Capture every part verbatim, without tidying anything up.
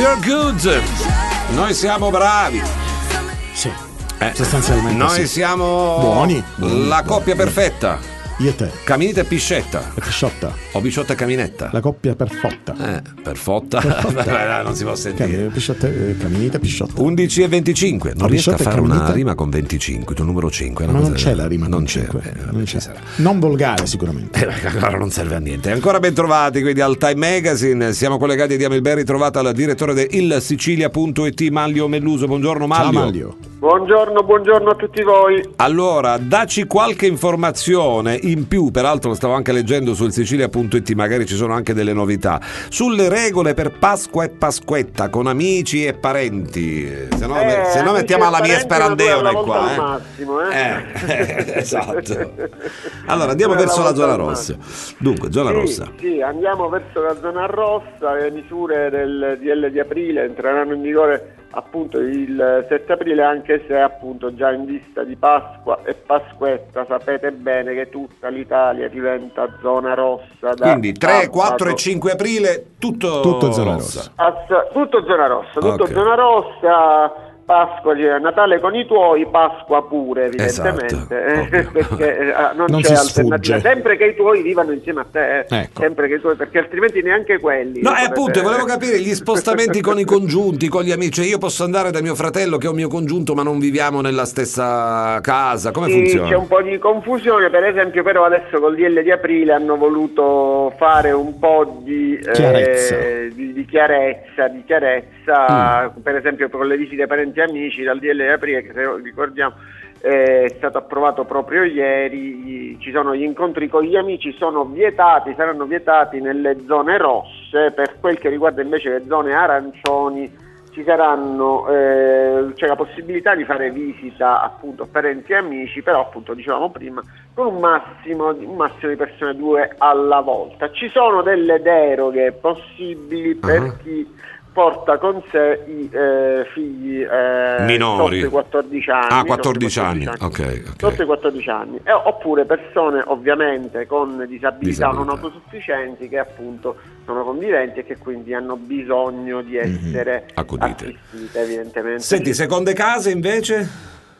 You're Good. Noi siamo bravi. Sì, Eh, sostanzialmente Noi sì. siamo Buoni. la coppia perfetta. Io e te, Caminita e Piscetta. e Pisciotta, O Pisciotta e Caminetta. la coppia perfetta. Eh, per fotta. Perfetta. Non si può sentire. Cam- Pisciotta, eh, Caminita e Pisciotta. undici e venticinque. Non Ma riesco a Pisciotta e fare una Caminita? rima con venticinque. Tu numero cinque. Ma non c'è la rima Non con c'è. cinque. eh, vabbè, non, ci c'è. sarà. Non volgare sicuramente. Eh, allora non serve a niente. Ancora ben trovati quindi al Time Magazine. Siamo collegati e diamo il ben ritrovato al direttore di il sicilia punto it, Manlio Melluso. Buongiorno Manlio. Ciao Manlio. Buongiorno, buongiorno a tutti voi. Allora, dacci qualche informazione in più, peraltro lo stavo anche leggendo sul sicilia punto it, magari ci sono anche delle novità, sulle regole per Pasqua e Pasquetta con amici e parenti. Se no, Eh, se no amici mettiamo e alla mia parenti, una sperandeone volta qua. al Eh. massimo, eh. Eh, esatto. Allora andiamo Una verso la volta zona al rossa. massimo. Dunque, zona Sì, rossa. sì, andiamo verso la zona rossa. Le misure del D L di aprile entreranno in vigore appunto il sette aprile, anche se appunto già in vista di Pasqua e Pasquetta sapete bene che tutta l'Italia diventa zona rossa. Da Quindi tre, sabato. quattro e cinque aprile tutto, Tutto zona rossa. Ass- tutto zona rossa, tutto Ok. zona rossa. Pasqua, cioè, Natale con i tuoi, Pasqua pure evidentemente, Esatto, eh, ovvio. perché eh, non, Non c'è si alternativa, sfugge. sempre che i tuoi vivano insieme a te, eh. Ecco. sempre che i tuoi, perché altrimenti neanche quelli. No, lo e potete- appunto, volevo capire gli spostamenti con i congiunti, con gli amici. Io posso andare da mio fratello che è un mio congiunto, ma non viviamo nella stessa casa. Come Sì, funziona? c'è un po' di confusione, per esempio, però adesso col D L di aprile hanno voluto fare un po' di eh, Chiarezza. di, di chiarezza, di chiarezza, per esempio con le visite parenti e amici dal D L di aprile, che se ricordiamo è stato approvato proprio ieri. Ci sono gli incontri con gli amici, sono vietati, saranno vietati nelle zone rosse. Per quel che riguarda invece le zone arancioni ci saranno eh, c'è la possibilità di fare visita appunto a parenti e amici, però appunto dicevamo prima con un massimo, un massimo di persone, due alla volta. Ci sono delle deroghe possibili per Uh-huh. chi porta con sé i eh, figli eh, Minori. sotto i quattordici anni. Ah, sotto i quattordici anni. Ok, ok. Sotto i quattordici anni, e, oppure persone ovviamente con disabilità, Disabilità. non autosufficienti che appunto sono conviventi e che quindi hanno bisogno di essere Accudite. assistite evidentemente. Senti, seconde case invece?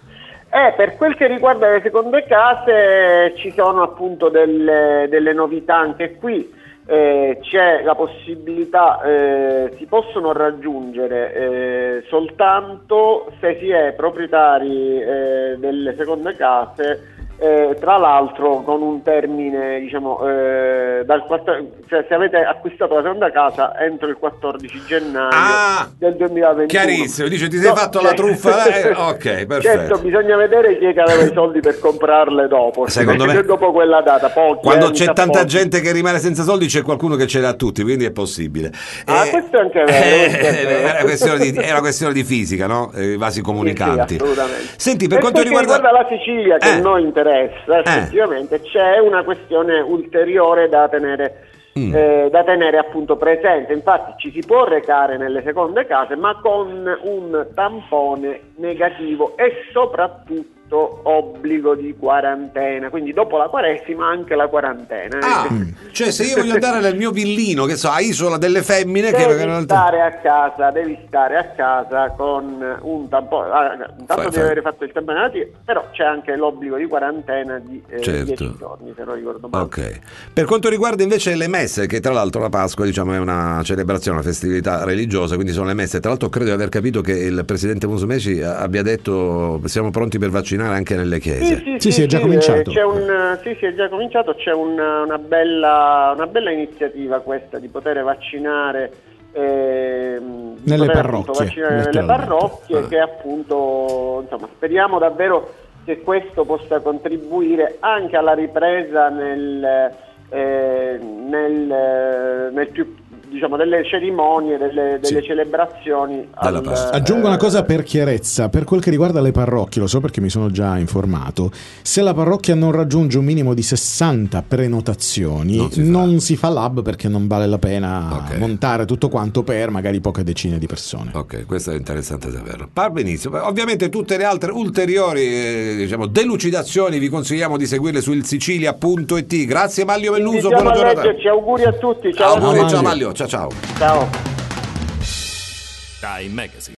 Eh, per quel che riguarda le seconde case ci sono appunto delle, delle novità anche qui. Eh, c'è la possibilità, eh, si possono raggiungere eh, soltanto se si è proprietari eh, delle seconde case, eh, tra l'altro con un termine, diciamo, eh, dal quattro, cioè se avete acquistato la seconda casa entro il quattordici gennaio Ah, del duemilaventuno. chiarissimo, dice ti sei No, fatto cioè- la truffa, eh? Ok, perfetto. Certo, bisogna vedere chi è che aveva i soldi per comprarle dopo. Secondo perché me- dopo quella data, pochi, Quando eh, c'è mica tanta pochi. gente che rimane senza soldi c'è qualcuno che ce l'ha tutti, quindi è possibile. Ah, questo è anche vero, questo è eh, vero. è, una questione di, è una questione di fisica, no? Eh, I vasi comunicanti. Sì, sì, assolutamente. Senti, per quanto quel che riguarda... la Sicilia, che Eh. a noi interessa, effettivamente c'è una questione ulteriore da tenere Mm. eh, da tenere appunto presente. Infatti ci si può recare nelle seconde case, ma con un tampone negativo e soprattutto obbligo di quarantena, quindi dopo la quaresima anche la quarantena. Ah, cioè se io voglio andare nel mio villino, che so, a Isola delle Femmine, che Devi che- stare a casa, devi stare a casa con un tampone. Ah, intanto Fai- devi fai. avere fatto il tampone negativo, però c'è anche l'obbligo di quarantena di eh, Certo. dieci giorni, se non ricordo male. Ok. Per quanto riguarda invece le messe, che tra l'altro la Pasqua, diciamo, è una celebrazione, una festività religiosa, quindi sono le messe. Tra l'altro credo di aver capito che il presidente Musumeci abbia detto siamo pronti per vaccinare anche nelle chiese. Sì, sì, è già cominciato. eh, C'è un, sì, sì, è già cominciato. C'è una, una, bella, una bella iniziativa questa di poter vaccinare ehm, di Nelle poter, parrocchie, appunto, vaccinare nelle letteralmente. parrocchie, Ah. che appunto, insomma, speriamo davvero che questo possa contribuire anche alla ripresa nel, eh, nel, nel più, diciamo, delle cerimonie, delle, delle Sì. celebrazioni. Della al- Pasqua. Aggiungo una eh, cosa per chiarezza, per quel che riguarda le parrocchie, lo so perché mi sono già informato, se la parrocchia non raggiunge un minimo di sessanta prenotazioni Non si fa. non si fa l'hub, perché non vale la pena Ok. montare tutto quanto per magari poche decine di persone. Ok, questo è interessante saperlo. Va benissimo. Ovviamente tutte le altre ulteriori eh, diciamo, delucidazioni vi consigliamo di seguirle su il sicilia punto it. Grazie Manlio Melluso, Iniziamo buona a giornata. leggerci, auguri a tutti, ciao. Auguri, Ciao, ciao Manlio. Manlio, ciao ciao. Ciao. Time Magazine.